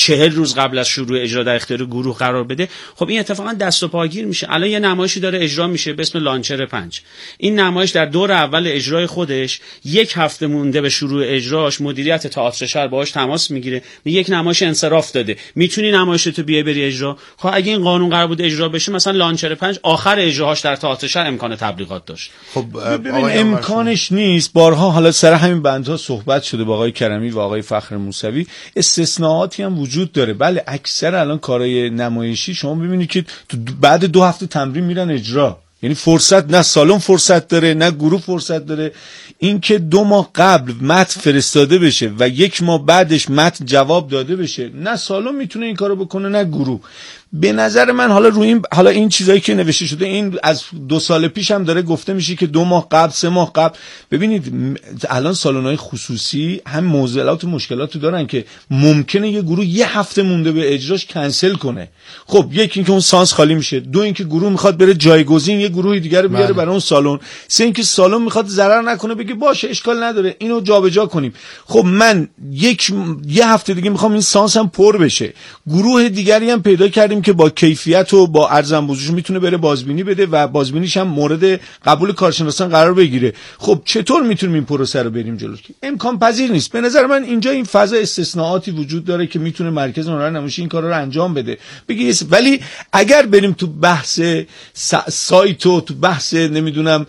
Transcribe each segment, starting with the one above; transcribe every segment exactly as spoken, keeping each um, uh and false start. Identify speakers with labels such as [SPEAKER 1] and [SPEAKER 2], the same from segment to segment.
[SPEAKER 1] چهل روز قبل از شروع اجرا در اختیار گروه قرار بده، خب این اتفاقا دست و پاگیر میشه. الان یه نمایشی داره اجرا میشه به اسم لانچر پنج. این نمایش در دور اول اجرای خودش یک هفته مونده به شروع اجراش مدیریت تئاتر شهر باهاش تماس میگیره، میگه یک نمایش انصراف داده، میتونی نمایشتو بیای بری اجرا. خب اگه این قانون قرار بود اجرا بشه، مثلا لانچر پنج آخر اجراهاش در تئاتر شهر امکان تبلیغات داشت.
[SPEAKER 2] خب امکانش نیست. بارها حالا سر همین بندها صحبت شده با آقای کرمی و آقای فخر موسوی، استثناءاتی هم وجود داره. بله اکثر الان کارهای نمایشی شما ببینید که بعد دو هفته تمرین میرن اجرا، یعنی فرصت نه سالن فرصت داره نه گروه فرصت داره. این که دو ماه قبل متن فرستاده بشه و یک ماه بعدش متن جواب داده بشه، نه سالن میتونه این کارو بکنه نه گروه. به نظر من حالا روی این حالا این چیزایی که نوشته شده، این از دو سال پیش هم داره گفته میشه که دو ماه قبل سه ماه قبل. ببینید الان سالن‌های خصوصی هم معضلات و مشکلاتی دارن که ممکنه یه گروه یه هفته مونده به اجراش کنسل کنه. خب یکی اینکه اون سانس خالی میشه، دو اینکه گروه میخواد بره جایگزین یه گروه دیگه رو بیاره برای اون سالن، سه اینکه سالن میخواد ضرر نکنه بگه باشه اشکال نداره اینو جابجا کنیم. خب من یک یه هفته دیگه میخوام این سانس هم پر بشه، گروه دیگری هم پیدا کردیم که با کیفیت و با ارزم بزرگش میتونه بره بازبینی بده و بازبینیش هم مورد قبول کارشناسان قرار بگیره. خب چطور میتونیم این پروسه رو بریم جلو؟ امکان پذیر نیست. به نظر من اینجا این فضا استثناءاتی وجود داره که میتونه مرکز هنر نمایشی این کارا رو انجام بده. بگی ولی اگر بریم تو بحث سایت و تو بحث نمیدونم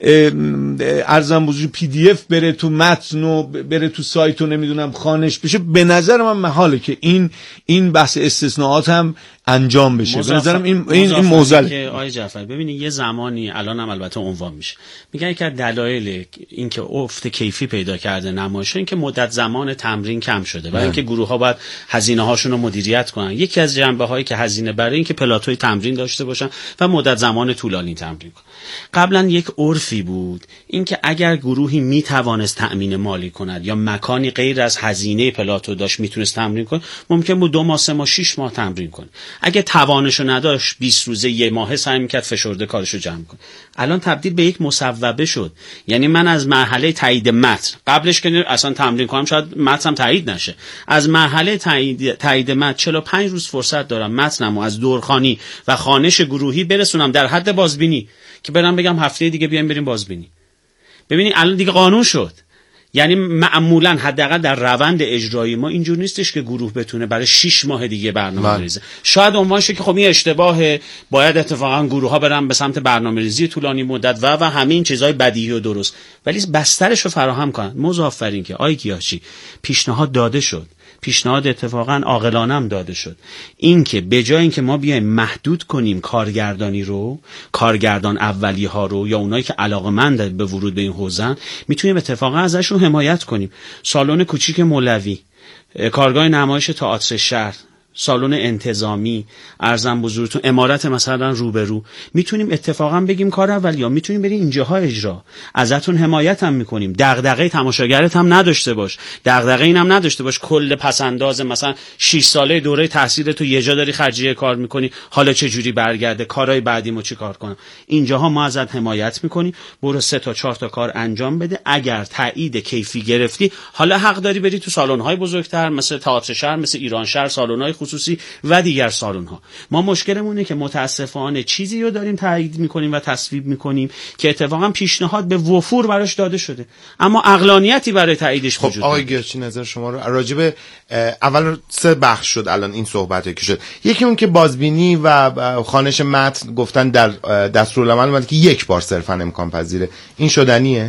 [SPEAKER 2] ارزم بزرگ پی دی اف بره تو متن و بره تو سایت و نمیدونم خانش بشه، به نظر من محاله که این این بحث استثناءات هم انجام بشه. به نظرم این این این موزل
[SPEAKER 1] که آقای جعفری ببینید یه زمانی الان هم البته عنوان میشه، میگن که دلایل این که افت کیفی پیدا کرده نمایش این که مدت زمان تمرین کم شده و اینکه گروه ها باید هزینه هاشون رو مدیریت کنن. یکی از جنبه هایی که هزینه برای اینکه پلاتوی تمرین داشته باشن و مدت زمان طولانی تمرین کنن. قبلا یک عرفی بود اینکه اگر گروهی میتوانست تأمین مالی کند یا مکانی غیر از هزینه پلاتو داشت میتونست تمرین کنه، ممکن بود دو ماه سه ماه شش ماه تمرین کنه. اگه توانشو نداشت بیست روزه یه ماه سعی میکرد فشرده کارشو جمع کنه. الان تبدیل به یک مصوبه شد. یعنی من از مرحله تایید متن، قبلش که اصلا تمرین کنم شاید متنم تایید نشه، از مرحله تایید تایید متن چهل و پنج روز فرصت دارم متنمو از دورخوانی و خوانش گروهی برسونم در حد بازبینی که برام بگم هفته دیگه بیایم بریم بازبینی. ببینید الان دیگه قانون شد. یعنی معمولا حداقل در روند اجرایی ما اینجور نیستش که گروه بتونه برای شش ماه دیگه برنامه بریزه. شاید عنوان شه که خب این اشتباهه، باید اتفاقا گروه ها برن به سمت برنامه‌ریزی طولانی مدت و و همین چیزای بدیهی و درست، ولی بسترش رو فراهم کنن. مضاف بر این که آی گیاهچی پیشنهاد داده شد، پیشنهاد اتفاقا عاقلانه هم داده شد، این که به جای اینکه ما بیایم محدود کنیم کارگردانی رو، کارگردان اولیه ها رو یا اونایی که علاقه‌مند به ورود به این حوزه، میتونیم اتفاقا ازشون حمایت کنیم. سالن کوچیک مولوی، کارگاه نمایش تئاتر شهر، سالن انتظامی، ارزم بزرگتون امارت مثلا روبرو، میتونیم اتفاقا بگیم کار اولیا میتونیم بریم اینجاها اجرا، ازتون حمایت هم میکنیم. دغدغه تماشاگرت هم نداشته باش، دغدغه اینم نداشته باش کل پسنداز مثلا شش ساله دوره تحصیل تو یه جا داری خرجیه کار میکنی، حالا چه جوری برگرده، کارهای بعدیمو چی کار کنم. اینجاها ما ازت حمایت میکنیم، برو سه تا چهار تا کار انجام بده. اگر تایید کیفی گرفتی، حالا حق داری بری تو سالن‌های بزرگتر مثل تئاتر شهر، مثل ایران شهر، سالن‌های خصوصی و دیگر سالن‌ها. ما مشکلمونه که متاسفانه چیزی رو داریم تایید میکنیم و تصویب میکنیم که اتفاقا پیشنهاد به وفور براش داده شده اما عقلانیتی برای تاییدش وجود نداره.
[SPEAKER 3] خب آقای گیاهچی نظر شما رو راجع به اول سه بخش شد الان این صحبتی که شد. یکی اون که بازبینی و خوانش متن گفتن در دستورالعمل اومد که یک بار صرفا امکان پذیره، این شدنیه؟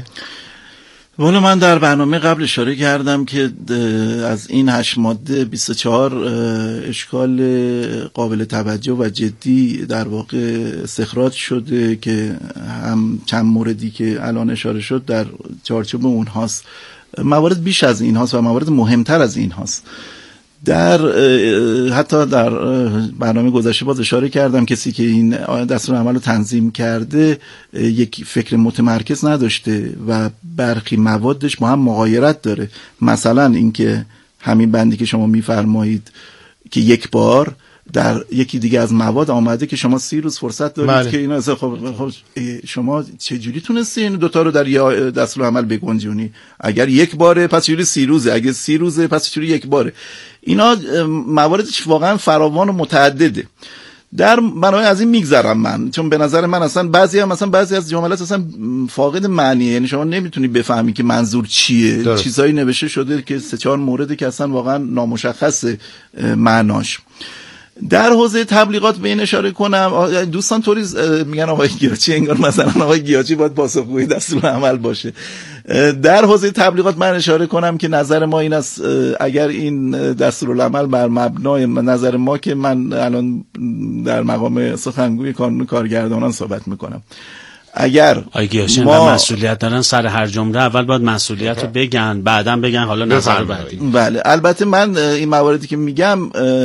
[SPEAKER 4] والا من در برنامه قبل اشاره کردم که از این هشت ماده بیست و چهار اشکال قابل توجه و جدی در واقع استخراج شده که هم چند موردی که الان اشاره شد در چارچوب اونهاست. موارد بیش از این هاست و موارد مهمتر از این هاست. در حتی در برنامه گذشته باز اشاره کردم کسی که این دستور عمل رو تنظیم کرده یک فکر متمرکز نداشته و برخی موادش با هم مغایرت داره. مثلا اینکه همین بندی که شما میفرمایید که یک بار در یکی دیگه از مواد آمده که شما سی روز فرصت دارید
[SPEAKER 3] بله.
[SPEAKER 4] که اینا اصلا خب, خب شما چه جوری تونستی این دو تا رو در یه دستورالعمل بگنجونی؟ اگر یک باره پس چجوری سی روزه، اگه سی روزه پس چجوری یک باره؟ اینا مواردش واقعا فراوان و متعدده. در بنابراین از این میگذرم من، چون به نظر من اصلا بعضی هم مثلا بعضی از جملات اصلا فاقد معنیه، یعنی شما نمیتونی بفهمی که منظور چیه. درست. چیزایی نوشته شده که سه چهار موردی که اصلا واقعا نامشخصه معناش. در حوزه تبلیغات به این اشاره کنم، دوستان طوری میگن آقای گیاچی انگار مثلا آقای گیاچی باید پاسخگوی دستورالعمل باشه. در حوزه تبلیغات من اشاره کنم که نظر ما این است اگر این دستورالعمل بر مبنای نظر ما که من الان در مقام سخنگوی کانون کارگردانان صحبت میکنم، اگر
[SPEAKER 1] آیگیاشن ما مسئولیت دارن سر هر جمله اول باید مسئولیت رو بگن، بعدم بگن حالا نظر بعدی.
[SPEAKER 4] بله البته من این مواردی که میگم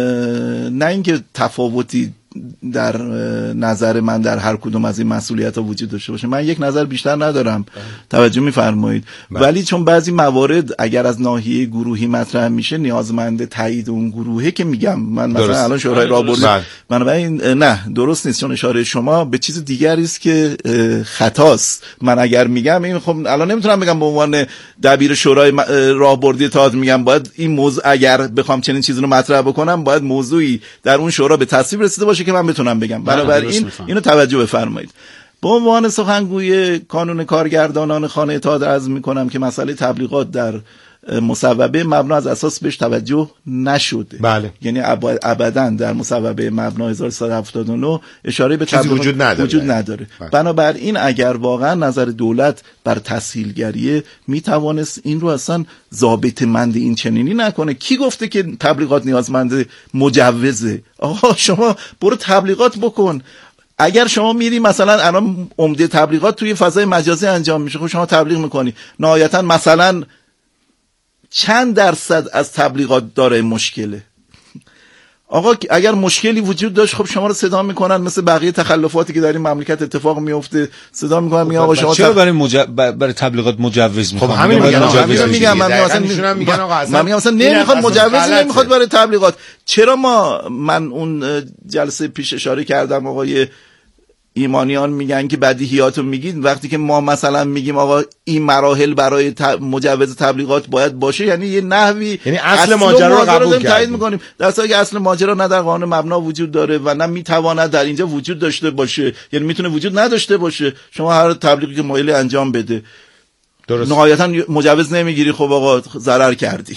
[SPEAKER 4] نه اینکه تفاوتی در نظر من در هر کدوم از این مسئولیت ها وجود داشته باشه، من یک نظر بیشتر ندارم، توجه میفرمایید، ولی چون بعضی موارد اگر از ناحیه گروهی مطرح میشه نیازمند تایید اون گروهه که میگم من مثلا درست. الان شورای راهبردی بنابراین نه درست نیست، چون اشاره شما به چیز دیگری است که خطاست. من اگر میگم این خب الان نمیتونم بگم به عنوان دبیر شورای راهبردی تئاتر میگم باید این موضوع اگر بخوام چنین چیزی رو مطرح بکنم باید موضوعی در اون شورا به تصویب رسیده باشه که من بتونم بگم. بنابراین اینو توجه بفرمایید. به عنوان سخنگوی کانون کارگردانان خانه تئاتر عرض میکنم که مسئله تبلیغات در مصوبه مبنا از اساس بهش توجه نشده.
[SPEAKER 3] بله.
[SPEAKER 4] یعنی ابداً در مصوبه مبنا هزار و سیصد و هفتاد و نه اشاره به تبلیغات
[SPEAKER 3] وجود نداره,
[SPEAKER 4] وجود نداره. بنابراین اگر واقعا نظر دولت بر تسهیلگریه میتوانست این رو اصلا ضابط مند این چنینی نکنه. کی گفته که تبلیغات نیازمند مجوزه؟ آقا شما برو تبلیغات بکن. اگر شما میری مثلا الان عمده تبلیغات توی فضای مجازی انجام میشه، خب شما تبلیغ میکنی نهایتا مثلا چند درصد از تبلیغات داره مشکله؟ آقا اگر مشکلی وجود داشت خب شما رو صدا میکنن مثل بقیه تخلفاتی که در این مملکت اتفاق میفته، صدا میکنن میگن آقا شما
[SPEAKER 2] چرا برای مجو... برای تبلیغات مجوز میخوان؟
[SPEAKER 3] خب همین میگن
[SPEAKER 4] همین میگم من مثلا
[SPEAKER 3] میگن آقا اصلا
[SPEAKER 4] من میگم مثلا نمیخواد مجوز نمیخواد برای تبلیغات. چرا ما من اون جلسه پیش اشاره کردم آقای ایمانیان میگن که بدیهیاتو میگید، وقتی که ما مثلا میگیم آقا این مراحل برای تب... مجوز تبلیغات باید باشه، یعنی یه نحوی
[SPEAKER 3] یعنی اصل ماجرا رو قبول کردیم
[SPEAKER 4] میکنیم، در حالی که اصل ماجرا نه در قانون مبنا وجود داره و نه میتواند در اینجا وجود داشته باشه، یعنی میتونه وجود نداشته باشه. شما هر تبلیغی که مایل انجام بده درست نهایتا مجوز نمیگیری، خب آقا ضرر کردی.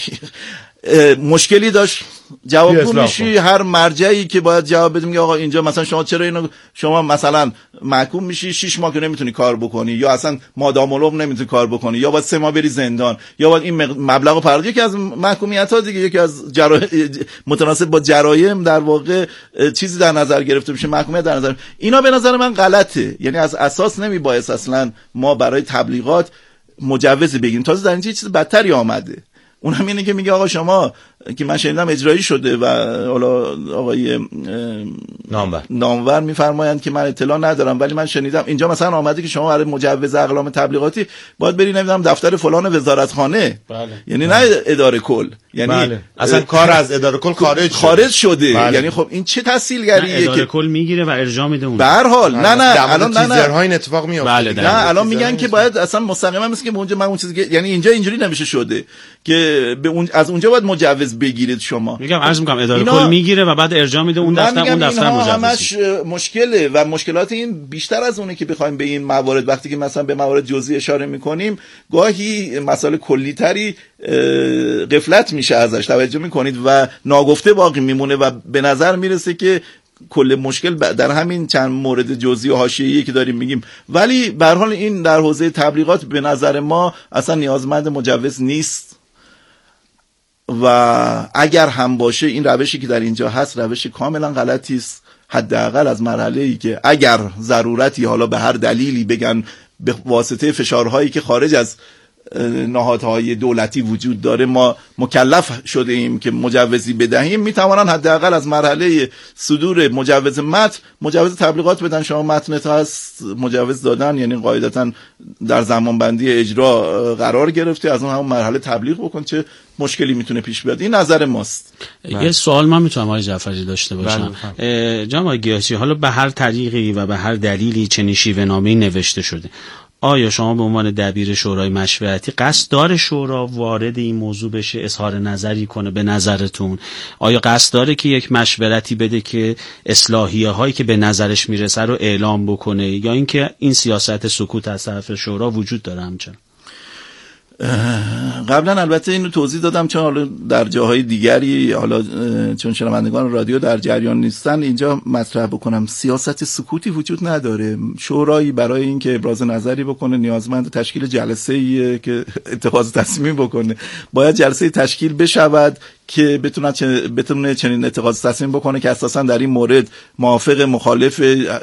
[SPEAKER 4] مشکلی داشت جوابگو میشی هر مرجعی که باید جواب بدیم که آقا اینجا مثلا شما چرا اینو شما مثلا محکوم میشی شش ماه که نمیتونی کار بکنی، یا اصلا مادام العمر نمیتونی کار بکنی، یا باید سه ماه بری زندان، یا باید این مبلغو پرداخت. یکی از محکومیت ها دیگه یکی از جرا... متناسب با جرایم در واقع چیزی در نظر گرفته میشه، محکومیت در نظر. اینا به نظر من غلطه، یعنی از اساس نمیبایست اصلا ما برای تبلیغات مجوز بگیریم. تازه در اینجا چیز بدتری آمده، اونم اینه که میگه آقا شما که من شنیدم اجرایی شده و حالا آقای
[SPEAKER 3] نامور
[SPEAKER 4] نامور میفرمایند که من اطلاع ندارم، ولی من شنیدم اینجا مثلا آمده که شما برای مجوز اقلام تبلیغاتی باید بری نمیدونم دفتر فلان وزارتخانه.
[SPEAKER 3] بله.
[SPEAKER 4] یعنی نه اداره کل، یعنی
[SPEAKER 3] بله. اصلا کار از اداره کل خارج شده,
[SPEAKER 4] خارج شده.
[SPEAKER 3] بله.
[SPEAKER 4] یعنی خب این چه تسهیلگریه که
[SPEAKER 1] اداره کل میگیره و ارجاع میده اون.
[SPEAKER 4] به هر حال نه نه الان نه
[SPEAKER 3] نه این اتفاق میفته.
[SPEAKER 1] بله
[SPEAKER 4] نه الان میگن که باید اصلا مستقیما مثل که اونجا من اون چیزی که یعنی اینجا اینجوری نمیشه شده که به اون از اونجا باید مجوز بگیرید شما.
[SPEAKER 1] میگم عرض میکنم اداره کل میگیره و بعد ارجاع میده اون دفتر، اون دفتر مجوز.
[SPEAKER 4] همش مشکله و مشکلات این بیشتر از اونه که بخوایم به این موارد وقتی که مثلا به موارد جزئی اشاره میکنیم گاهی مسائل کلی تری غفلت میشه ازش، توجه میکنید و ناگفته باقی میمونه و به نظر میرسه که کل مشکل در همین چند مورد جزئی و حاشیه‌ای که داریم میگیم. ولی به هر حال این در حوزه تبلیغات به نظر ما اصلا نیازمند مجوز نیست و اگر هم باشه این روشی که در اینجا هست روش کاملا غلطی است. حداقل از مرحله‌ای که اگر ضرورتی حالا به هر دلیلی بگن به واسطه فشارهایی که خارج از نهادهای دولتی وجود داره ما مکلف شده ایم که مجوزی بدهیم، میتوانن حداقل از مرحله صدور مجوز متن مجوز تبلیغات بدن. شما متنت هست مجوز دادن، یعنی قاعدتا در زمان بندی اجرا قرار گرفته، از اون همون مرحله تبلیغ بکن، چه مشکلی میتونه پیش بیاد. این نظر ماست.
[SPEAKER 1] یه سوال من میتونم آقای جعفری داشته باشم. جناب آقای گیاچی، حالا به هر طریقی و به هر دلیلی چنین شیوه‌نامه‌ای نوشته شده، آیا شما به عنوان دبیر شورای مشورتی قصد داره شورا وارد این موضوع بشه، اظهار نظری کنه؟ به نظرتون آیا قصد داره که یک مشورتی بده که اصلاحیه هایی که به نظرش میرسه رو اعلام بکنه، یا اینکه این سیاست سکوت از طرف شورا وجود داره همچنان؟
[SPEAKER 4] قبلا البته اینو توضیح دادم، چون حالا در جاهای دیگری، حالا چون شنوندگان رادیو در جریان نیستن، اینجا مطرح بکنم سیاست سکوتی وجود نداره. شورایی برای اینکه ابراز نظری بکنه نیازمند تشکیل جلسه‌ایه که اتخاذ تصمیم بکنه. باید جلسه تشکیل بشود که بتونه بتونه چنین اتخاذ تصمیم بکنه که اساسا در این مورد موافق مخالف.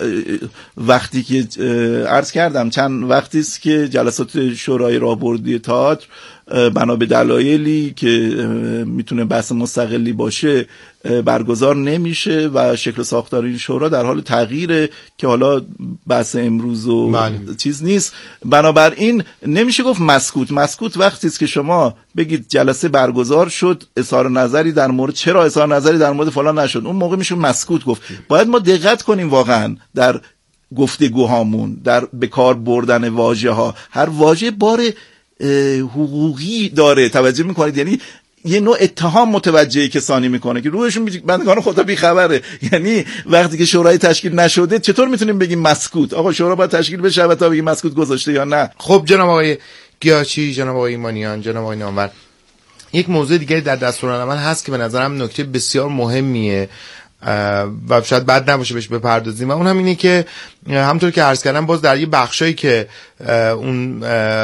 [SPEAKER 4] وقتی که عرض کردم چند وقتی است که جلسات شورای راهبردی تئاتر بنا به دلایلی که میتونه بحث مستقلی باشه برگزار نمیشه و شکل ساختار این شورا در حال تغییره که حالا بحث امروز و من. چیز نیست. بنابراین نمیشه گفت مسکوت. مسکوت وقتی است که شما بگید جلسه برگزار شد، اظهار نظری در مورد چرا اظهار نظری در مورد فلان نشد، اون موقع میشه مسکوت گفت. باید ما دقت کنیم واقعا در گفتگوهامون، در به کار بردن واژه ها. هر واژه بار حقوقی داره، توجه میکنید؟ یعنی یه نوع اتهام متوجه کسانی میکنه که روحشون بندگان خدا بیخبره. یعنی وقتی که شورای تشکیل نشده چطور میتونیم بگیم مسکوت؟ آقا شورا باید تشکیل بشه و تا بگیم مسکوت گذاشته یا نه.
[SPEAKER 3] خب جناب آقای گیاچی، جناب آقای ایمانیان، جناب آقای نامور، یک موضوع دیگه در دستورالعمل هست که به نظرم نکته بسیار مهمیه و شاید بد نباشه بهش بپردازیم، و اون هم اینه که همونطور که عرض کردم باز در یه بخشایی که اون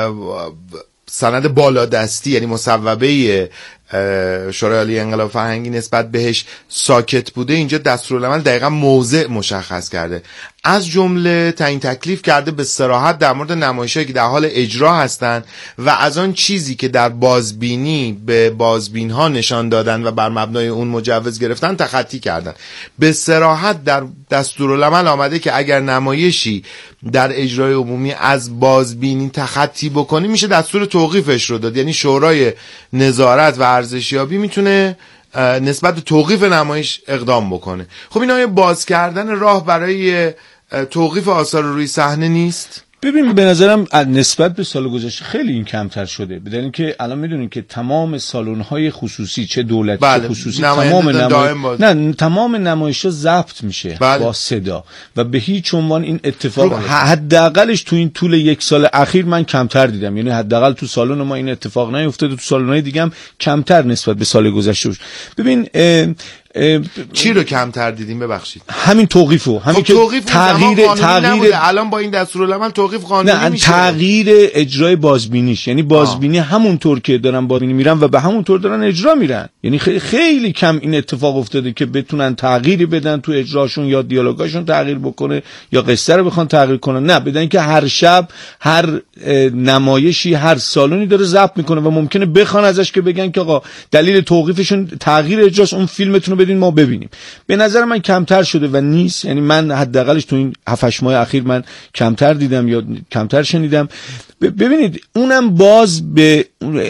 [SPEAKER 3] سند بالادستی یعنی مصوبه شورای عالی انقلاب فرهنگی نسبت بهش ساکت بوده، اینجا دستورالعمل دقیقا موضع مشخص کرده. از جمله تعیین تکلیف کرده به صراحت در مورد نمایش‌هایی که در حال اجرا هستند و از آن چیزی که در بازبینی به بازبین‌ها نشان دادن و بر مبنای اون مجوز گرفتن تخطی کردن. به صراحت در دستورالعمل آمده که اگر نمایشی در اجرای عمومی از بازبینی تخطی بکنه میشه دستور توقیفش رو داد. یعنی شورای نظارت و ارزشیابی میتونه نسبت به توقیف نمایش اقدام بکنه. خب اینا باز کردن راه برای توقیف آثار روی صحنه نیست؟
[SPEAKER 2] ببین به نظرم نسبت به سال گذشته خیلی این کمتر شده، بدون اینکه الان میدونین که تمام سالن‌های خصوصی چه دولتی
[SPEAKER 3] بله.
[SPEAKER 2] چه خصوصی تمام نمایش نه تمام نمایش‌ها ضبط میشه بله. با صدا و به هیچ عنوان این اتفاق حداقلش تو این طول یک سال اخیر من کمتر دیدم. یعنی حداقل تو سالن ما این اتفاق نیفتاده، تو سالن‌های دیگه هم کمتر نسبت به سال گذشته. ببین اه
[SPEAKER 3] چی رو کمتر دیدیم؟ ببخشید
[SPEAKER 2] همین توقیفو، همین
[SPEAKER 3] خب توقیف
[SPEAKER 2] که تغییر تغییر
[SPEAKER 3] الان با این دستورالعمل توقیف قانونی میشه.
[SPEAKER 2] تغییر اجرای بازبینیش، یعنی بازبینی همونطور که دارن بازبینی میرن و به همونطور دارن اجرا میرن. یعنی خیلی خیلی کم این اتفاق افتاده که بتونن تغییری بدن تو اجراشون یا دیالوگاشون تغییر بکنه یا قصه رو بخوان تغییر کنن. نه، بدن که هر شب هر نمایشی هر سالونی داره ضبط میکنه و ممکنه بخوان ازش که بگن که آقا دلیل توقیفشون تغییر اجراست، اون فیلمتون رو بدین ما ببینیم. به نظر من کمتر شده و نیست. یعنی من حداقلش تو این هفت هشت ماه اخیر من کمتر دیدم یا کمتر شنیدم. ببینید اونم باز به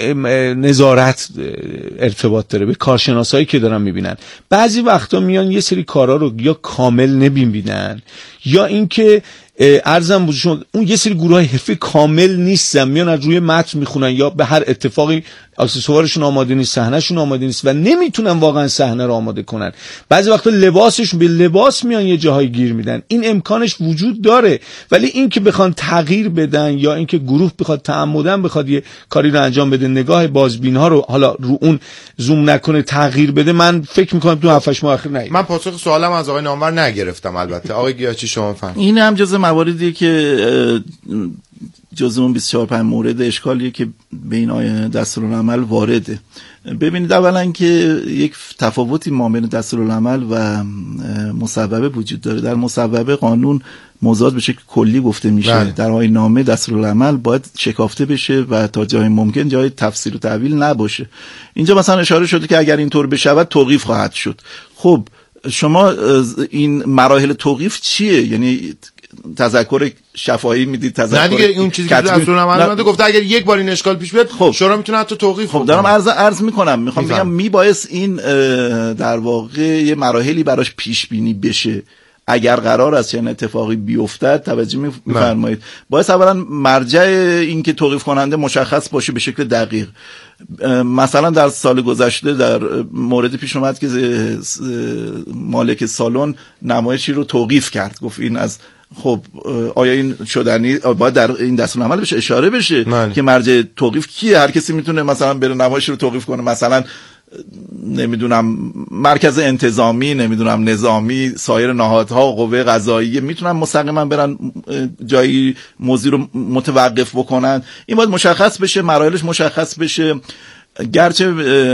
[SPEAKER 2] نظارت ارتباط داره، به کارشناسایی که دارن میبینن. بعضی وقتا میان یه سری کارا رو یا کامل نمیبینن یا اینکه ارزم بودشون اون یه سری گروه حرفی کامل نیستن، میان از روی متن میخونن یا به هر اتفاقی اکسسوارشون آماده نیست، صحنهشون آماده نیست و نمیتونن واقعا صحنه رو آماده کنن. بعضی وقتا لباسشون به لباس میان یه جاهای گیر میدن. این امکانش وجود داره، ولی این که بخوان تغییر بدن یا اینکه گروه بخواد تعمدن بخواد یه کاری رو انجام بده، نگاه بازبین ها رو حالا رو اون زوم نکنه تغییر بده، من فکر میکنم تو هفت هشت ماه اخیر نه.
[SPEAKER 3] من پاسخ سوالم از آقای نامور نگرفتم. البته آقای گیاچی شما فرمایید.
[SPEAKER 4] این هم جزء مواردیه که جزء اون بیست و چهار پنج مورد اشکالیه که به این دستورالعمل وارده. ببینید اولا که یک تفاوتی ما بین دستورالعمل و مصوبه وجود داره. در مصوبه قانون موضوعات به شکل کلی گفته میشه بله. در آیین نامه دستورالعمل باید شکافته بشه و تا جای ممکن جای تفسیر و تعویل نباشه. اینجا مثلا اشاره شده که اگر اینطور بشود توقیف خواهد شد. خب شما این مراحل توقیف چیه؟ یعنی تذکر شفاهی میدید، تذکر
[SPEAKER 3] نه دیگه اون چیزی که دستورالعمل اومده گفته اگر یک بار این اشکال پیش بیاد خب شورا میتونه حتی توقیف
[SPEAKER 4] خب دارم عرض عرض میکنم میخوام بگم میبایست این در واقع یه مراحلی براش پیش بینی بشه اگر قرار است چنین اتفاقی بیفتد. توجه میفرمایید باید اولا مرجع این که توقیف کننده مشخص باشه به شکل دقیق. مثلا در سال گذشته در مورد پیش اومد که مالک سالن نمایشی رو توقیف کرد، گفت این از خب آیا این شدنی باید در این دستورالعمل بشه اشاره بشه من. که مرجع توقیف کیه؟ هر کسی میتونه مثلا بره نمایش رو توقیف کنه، مثلا نمیدونم مرکز انتظامی، نمیدونم نظامی، سایر نهادها، قوه قضاییه میتونن مستقیما برن جایی موضوع رو متوقف بکنن. این باید مشخص بشه، مراحلش مشخص بشه. گرچه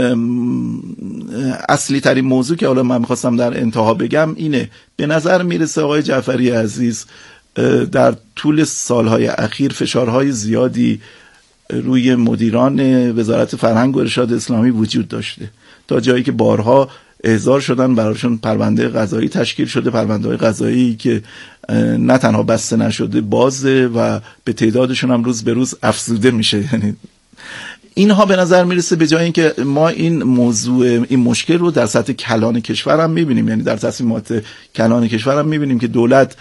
[SPEAKER 4] اصلی ترین موضوع که حالا من میخواستم در انتها بگم اینه، به نظر میرسه آقای جعفری عزیز در طول سالهای اخیر فشارهای زیادی روی مدیران وزارت فرهنگ و ارشاد اسلامی وجود داشته، تا جایی که بارها احضار شدن، براشون پرونده قضایی تشکیل شده، پرونده‌های قضایی که نه تنها بسته نشده بازه و به تعدادشون هم روز به روز افزوده میشه. یعنی اینها به نظر میرسه به جای اینکه ما این موضوع این مشکل رو در سطح کلان کشور هم میبینیم، یعنی در تصمیمات کلان کشور هم میبینیم که دولت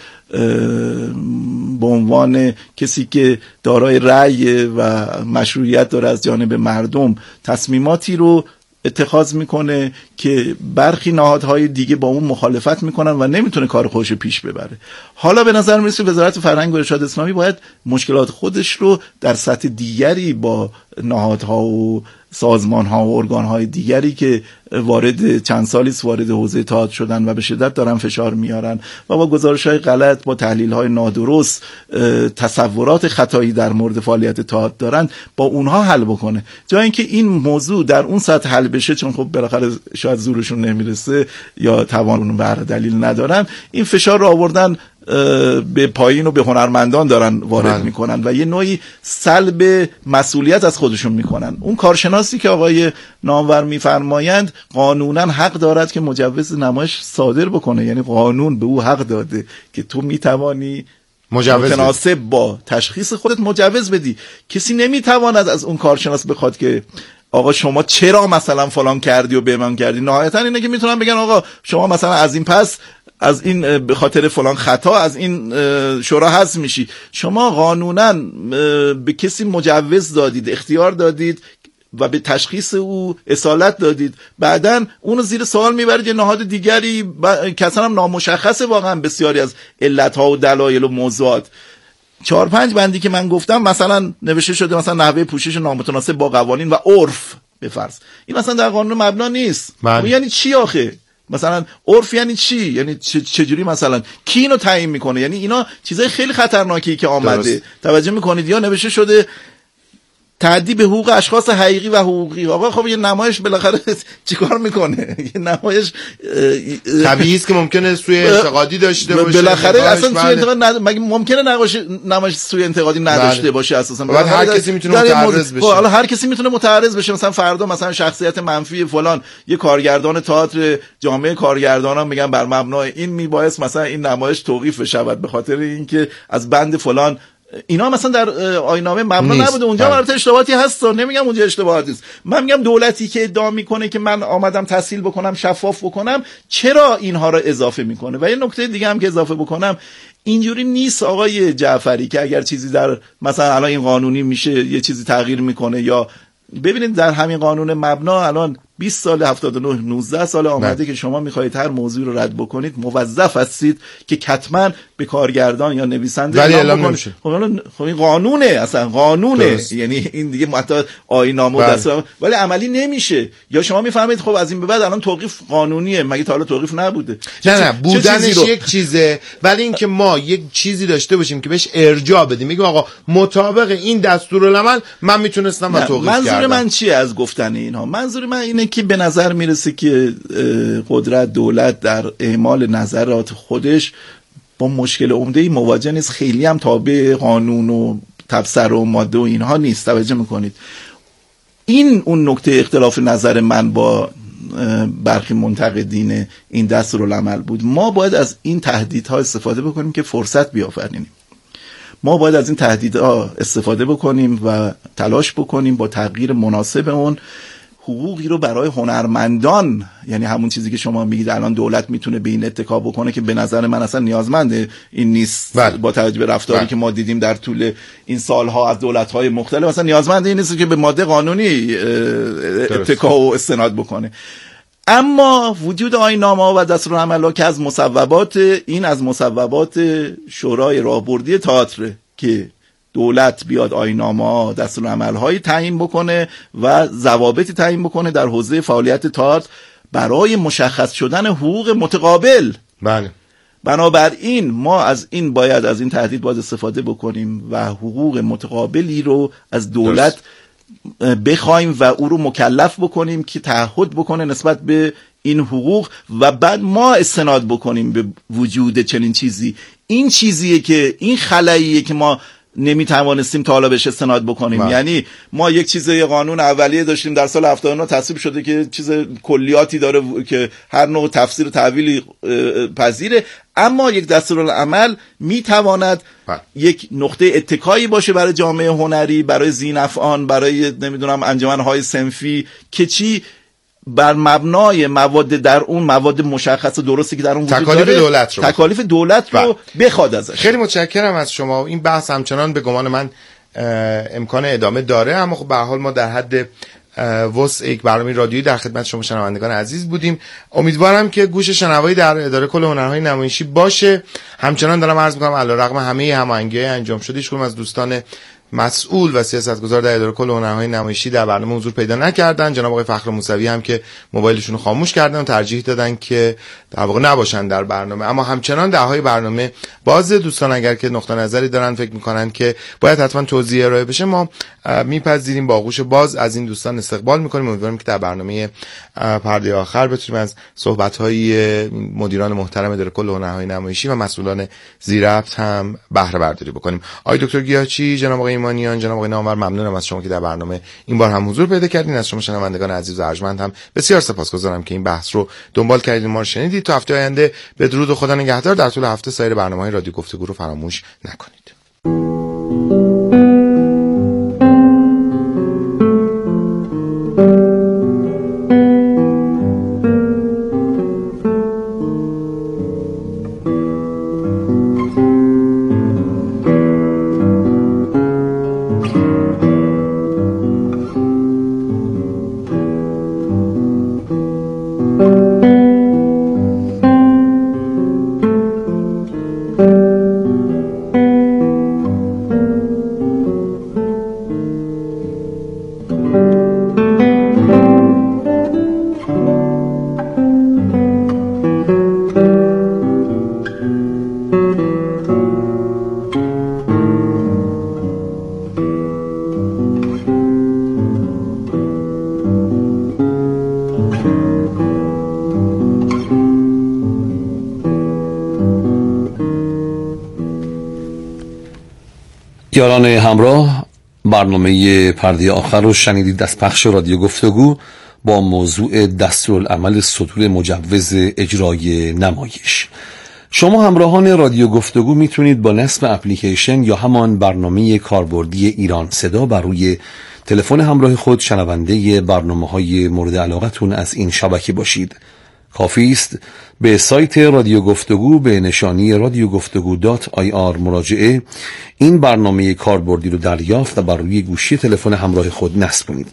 [SPEAKER 4] به عنوان کسی که دارای رأی و مشروعیت داره از جانب مردم تصمیماتی رو اتخاذ میکنه که برخی نهادهای دیگه با اون مخالفت میکنن و نمیتونه کار خودش پیش ببره. حالا به نظر میرسه وزارت فرهنگ و ارشاد اسلامی باید مشکلات خودش رو در سطح دیگری با نهادها و سازمانها و ارگانهای دیگری که وارد چند سالی است وارد حوزه تئاتر شدن و به شدت دارن فشار میارن و با گزارش‌های غلط، با تحلیل‌های نادرست، تصورات خطایی در مورد فعالیت تئاتر دارن، با اونها حل بکنه، جای اینکه این موضوع در اون سطح حل بشه، چون خب بالاخره شاید زورشون نمیرسه یا توانون بر دلیل ندارن، این فشار رو آوردن به پایین و به هنرمندان دارن وارد من. میکنن و یه نوعی سلب مسئولیت از خودشون میکنن. اون کارشناسی که آقای نامور میفرمایند قانونا حق دارد که مجوز نمایش صادر بکنه، یعنی قانون به او حق داده که تو میتوانی متناسب با تشخیص خودت مجوز بدی. کسی نمیتواند از اون کارشناس بخواد که آقا شما چرا مثلا فلان کردی و به من کردی. نهایتا اینه که میتونن بگن آقا شما مثلا از این پس از این به خاطر فلان خطا از این شورا حذف میشی. شما قانونا به کسی مجوز دادید، اختیار دادید و به تشخیص او اصالت دادید، بعدن اونو زیر سوال میبرید یه نهاد دیگری که اصلا هم نامشخصه واقعا بسیاری از علتها و دلایل و موضوعات. چهار پنج بندی که من گفتم مثلا نوشته شده مثلا نحوه پوشش نامتناسب با قوانین و عرف به فرض، این مثلا در قانون مبنا نیست. یعنی چی آخه؟ مثلا عرف یعنی چی؟ یعنی چجوری مثلا کی اینو تعیین میکنه؟ یعنی اینا چیزای خیلی خطرناکی که آمده درست. توجه میکنید یا نوشته شده تعدی به حقوق اشخاص حقیقی و حقوقی. آقا خب یه نمایش بالاخره چیکار میکنه؟ یه نمایش
[SPEAKER 3] طبیعی است که ممکنه سوی انتقادی داشته باشه،
[SPEAKER 4] بالاخره اصلا سوی انتقاد ند... مگه ممکنه نمایش نمایش سوی انتقادی نداشته باشه اساسا؟
[SPEAKER 3] بعد هر کسی میتونه متعرض بشه.
[SPEAKER 4] حالا هر کسی میتونه متعرض بشه. مثلا فردا مثلا شخصیت منفی فلان یه کارگردان تئاتر جامعه کارگردانان میگن بر مبنای این میبایست مثلا این نمایش توقیف بشود به خاطر اینکه از بند فلان. اینا مثلا در آیین‌نامه مبنا نبوده. اونجا البته اشتباهاتی هست، نمیگم اونجا اشتباهات نیست. من میگم دولتی که ادعا میکنه که من آمدم تسهیل بکنم، شفاف بکنم، چرا اینها رو اضافه میکنه؟ و یه نکته دیگه هم که اضافه بکنم، اینجوری نیست آقای جعفری که اگر چیزی در مثلا الان این قانونی میشه یه چیزی تغییر میکنه. یا ببینید در همین قانون مبنا الان بیست سال هفتاد و نه نوزده سال آمده که شما میخواهید هر موضوع رو رد بکنید، موظف هستید که کتما به کارگردان یا نویسنده اعلام بکنید. خب این قانونه، اصلا قانونه درست. یعنی این دیگه حتی آیین‌نامه و دستور، ولی عملی نمیشه. یا شما میفهمید خب از این به بعد الان توقیف قانونیه، مگه تا حالا توقیف نبوده؟
[SPEAKER 3] نه نه بودنش یک چیزه، ولی اینکه ما یک چیزی داشته باشیم که بهش ارجاع بدیم، میگم آقا مطابق این دستورالعمل من میتونستم و توقیف کردم.
[SPEAKER 4] منظور من چیه از گفتن اینها؟ منظور من اینه که به نظر میرسه که قدرت دولت در اعمال نظرات خودش با مشکل عمده‌ای مواجه نیست، خیلی هم تابع قانون و تبصره و ماده و اینها نیست. توجه میکنید این اون نکته اختلاف نظر من با برخی منتقدین این دستورالعمل بود. ما باید از این تهدیدها استفاده بکنیم که فرصت بیافرینیم. ما باید از این تهدیدها استفاده بکنیم و تلاش بکنیم با تغییر مناسب اون حقوقی رو برای هنرمندان، یعنی همون چیزی که شما میگید الان دولت میتونه به این اتکا بکنه که به نظر من اصلا نیازمنده این نیست. بله. با توجه به رفتاری بله. که ما دیدیم در طول این سالها از دولت‌های مختلف، اصلا نیازمنده این نیست که به ماده قانونی اتکا و استناد بکنه. اما وجود آیین‌نامه‌ها و دستورالعمل‌ها که از مصوبات این از مصوبات شورای راهبردی تئاتر که دولت بیاد آیین‌نامه‌ها دستورالعمل‌هایی تعیین بکنه و ضوابطی تعیین بکنه در حوزه فعالیت تئاتر برای مشخص شدن حقوق متقابل.
[SPEAKER 3] بله.
[SPEAKER 4] بنابراین ما از این باید از این تهدید باید استفاده بکنیم و حقوق متقابلی رو از دولت بخوایم و او رو مکلف بکنیم که تعهد بکنه نسبت به این حقوق و بعد ما استناد بکنیم به وجود چنین چیزی. این چیزیه که این خلاییه که ما نمیتوانستیم تا حالا بهش استناد بکنیم. من. یعنی ما یک چیز یه قانون اولیه داشتیم در سال هفتاد و نه تصویب شده که چیز کلیاتی داره که هر نوع تفسیر و تعویلی پذیره، اما یک دستورالعمل میتواند یک نقطه اتکایی باشه برای جامعه هنری، برای ذی‌نفعان، برای نمیدونم انجمن‌های صنفی که چی بر مبنای مواد در اون مواد مشخص و درستی که در اون وجود
[SPEAKER 3] داره دولت رو
[SPEAKER 4] تکالیف دولت رو بخواد ازش.
[SPEAKER 3] خیلی متشکرم از شما. این بحث همچنان به گمان من امکان ادامه داره، اما خب به هر حال ما در حد وسع یک برنامه رادیویی در خدمت شما شنوندگان عزیز بودیم. امیدوارم که گوش شنوایی در اداره کل هنرهای نمایشی باشه. همچنان دارم عرض می‌کنم علیرغم همه هماهنگی‌های انجام شده هیچ کدوم از دوستان مسئول و سیاستگزار در اداره کل هنرهای نمایشی در برنامه حضور پیدا نکردن. جناب آقای فخر موسوی هم که موبایلشون رو خاموش کردن و ترجیح دادن که در واقع نباشن در برنامه، اما همچنان دههای برنامه باز. دوستان اگر که نقطه نظری دارن فکر میکنن که باید حتما توضیح ارائه بشه، ما میپذیریم، با آغوش باز از این دوستان استقبال میکنیم. امیدوارم که در برنامه پرده آخر بتونیم از صحبت‌های مدیران محترم اداره کل هنرهای نمایشی و مسئولان ذی‌ربط هم بهره برداری بکنیم. آقای دکتر گیاچی، جناب آقای ایمانیان، جناب آقای نامور، ممنونم از شما که در برنامه این بار هم حضور پیدا کردین. از شما شنوندگان عزیز و ارجمند هم بسیار سپاسگزارم که این بحث رو دنبال کردین، ما رو شنیدید. تا هفته آینده بدرود و خدا نگهدار. در طول هفته سایر برنامه‌های رادیو گفتگو رو فراموش نکنید.
[SPEAKER 5] یاران همراه، برنامه پرده آخر رو شنیدید از پخش رادیو گفتگو با موضوع دستورالعمل صدور مجوز اجرای نمایش. شما همراهان رادیو گفتگو میتونید با نصب اپلیکیشن یا همان برنامه کاربردی ایران صدا بر روی تلفن همراه خود شنونده برنامه‌های مورد علاقتون از این شبکه باشید. کافی است به سایت رادیو گفتگو به نشانی رادیو گفتگو دات آی آر مراجعه این برنامه کاربردی رو دریافت و بر روی گوشی تلفن همراه خود نصب کنید.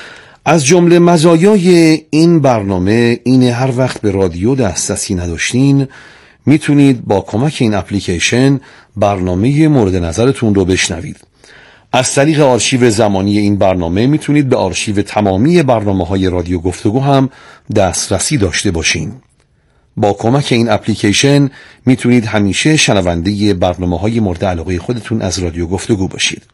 [SPEAKER 5] از جمله مزایای این برنامه اینه هر وقت به رادیو دسترسی نداشتین میتونید با کمک این اپلیکیشن برنامه مورد نظرتون رو بشنوید. از طریق آرشیو زمانی این برنامه میتونید به آرشیو تمامی برنامه‌های رادیو گفتگو هم دسترسی داشته باشین. با کمک این اپلیکیشن میتونید همیشه شنونده برنامه‌های مورد علاقه خودتون از رادیو گفتگو باشید.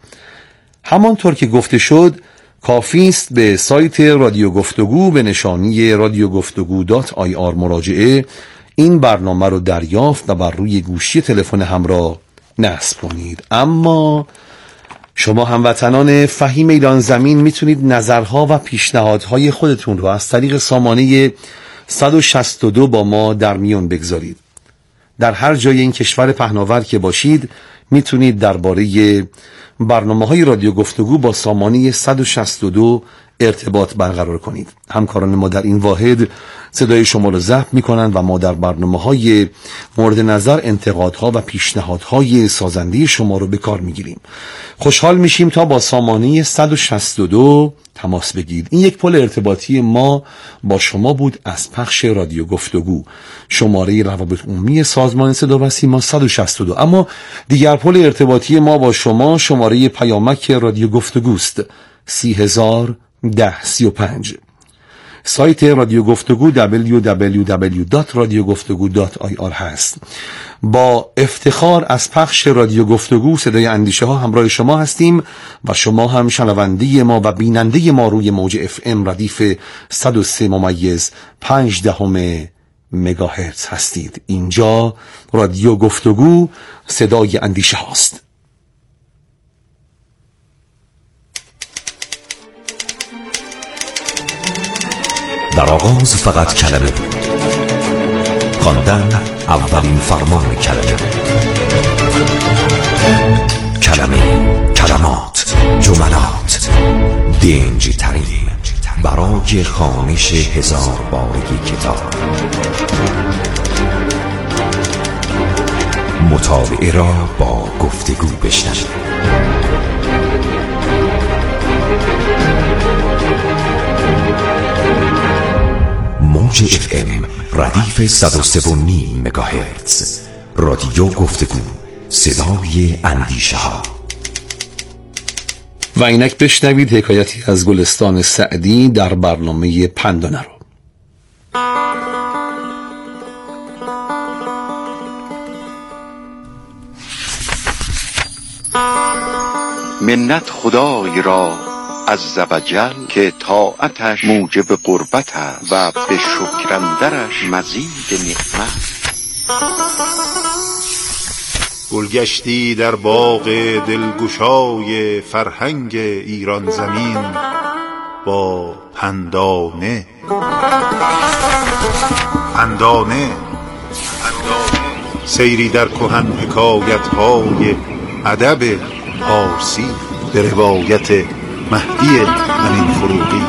[SPEAKER 5] همانطور که گفته شد، کافی است به سایت رادیو گفتگو به نشانی رادیو گفتگو دات آی آر مراجعه این برنامه رو دریافت و بر روی گوشی تلفن همراه نصب کنید. اما شما هموطنان فهیم ایران زمین میتونید نظرها و پیشنهادهای خودتون رو از طریق سامانه صد و شصت و دو با ما در میون بگذارید. در هر جای این کشور پهناور که باشید میتونید درباره برنامه‌های رادیو گفتگو با سامانه صد و شصت و دو ارتباط برقرار کنید. همکاران ما در این واحد صدای شما رو ضبط میکنند و ما در برنامه‌های مورد نظر انتقادها و پیشنهادهای سازنده شما رو به کار میگیریم. خوشحال میشیم تا با سامانه صد و شصت و دو تماس بگیرید. این یک پل ارتباطی ما با شما بود از پخش رادیو گفتگو. شماره روابط عمومی سازمان صدا و سیما صد و شصت و دو. اما دیگر پل ارتباطی ما با شما شماره پیامک رادیو گفتگوست سی هزار ده سی و پنج. سایت رادیو گفتگو دبلیو دبلیو دبلیو دات رادیو گفتگو دات آی آر هست. با افتخار از پخش رادیو گفتگو صدای اندیشه ها همراه شما هستیم و شما هم شنونده ما و بیننده ما روی موج اف ام ردیف صد و سه ممیز پنج دهم مگاهرتز هستید. اینجا رادیو گفتگو صدای اندیشه هاست.
[SPEAKER 6] در آغاز فقط کلمه بود، خواندن اولین فرمان کلمه بود. کلمه، کلمات، جملات، دنج ترین برای خوانش هزار بارگی کتاب. مطالعه را با گفتگو بشنوید. موج اف ام ردیف صد و سه و نیم مگاهرتز. رادیو گفتگو صدای اندیشه ها.
[SPEAKER 5] و اینک بشنوید حکایتی از گلستان سعدی در برنامه پندانه رو.
[SPEAKER 7] منت خدای را عز و جل که طاعتش موجب قربت است و به شکرندرش مزید نعمت.
[SPEAKER 8] گلگشتی در باغ دلگشای فرهنگ ایران زمین با پندانه. پندانه سیری در کهن حکایت‌های ادب پارسی به روایت مهدی امین فروغی.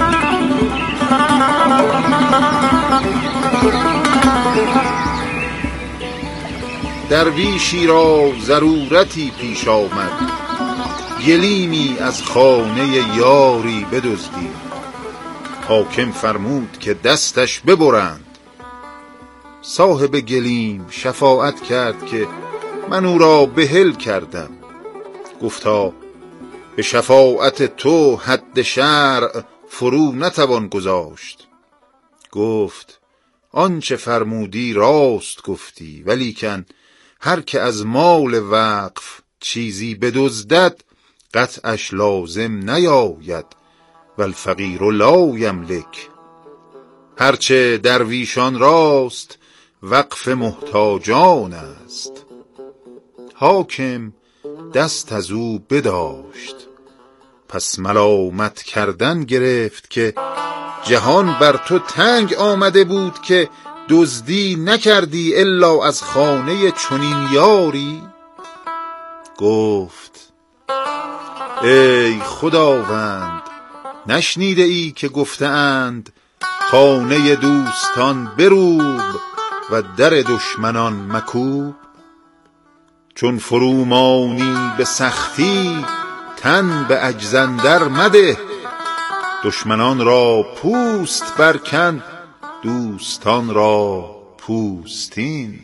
[SPEAKER 8] درویشی را ضرورتی پیش آمد، گلیمی از خانه یاری بدزدید. حاکم فرمود که دستش ببرند. صاحب گلیم شفاعت کرد که من او را بحل کردم. گفتا به شفاعت تو حد شرع فرو نتوان گذاشت. گفت آنچه فرمودی راست گفتی، ولیکن هر که از مال وقف چیزی بدزدد قطعش لازم نیاید و الفقیر لا یملک. هرچه درویشان راست وقف محتاجان است. حاکم دست از او بداشت، پس ملامت کردن گرفت که جهان بر تو تنگ آمده بود که دزدی نکردی الا از خانه چنین یاری. گفت ای خداوند، نشنیده ای که گفتند خانه دوستان بروب و در دشمنان مکوب؟ چون فرومانی به سختی تن به عجزندر مده. دشمنان را پوست برکن دوستان را پوستین.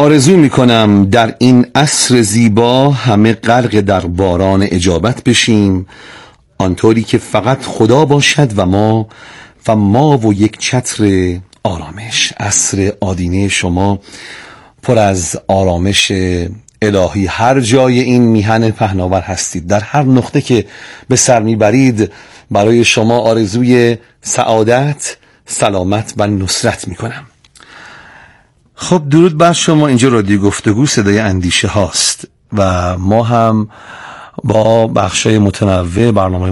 [SPEAKER 5] آرزو می کنم در این عصر زیبا همه غرق در باران اجابت بشیم، آنطوری که فقط خدا باشد و ما و ما و یک چتر آرامش. عصر آدینه شما پر از آرامش الهی. هر جای این میهن پهناور هستید، در هر نقطه که به سر میبرید، برای شما آرزوی سعادت، سلامت و نصرت میکنم. خب درود بر شما. اینجا رادیو گفتگو صدای اندیشه هاست و ما هم با بخشای متنوع برنامه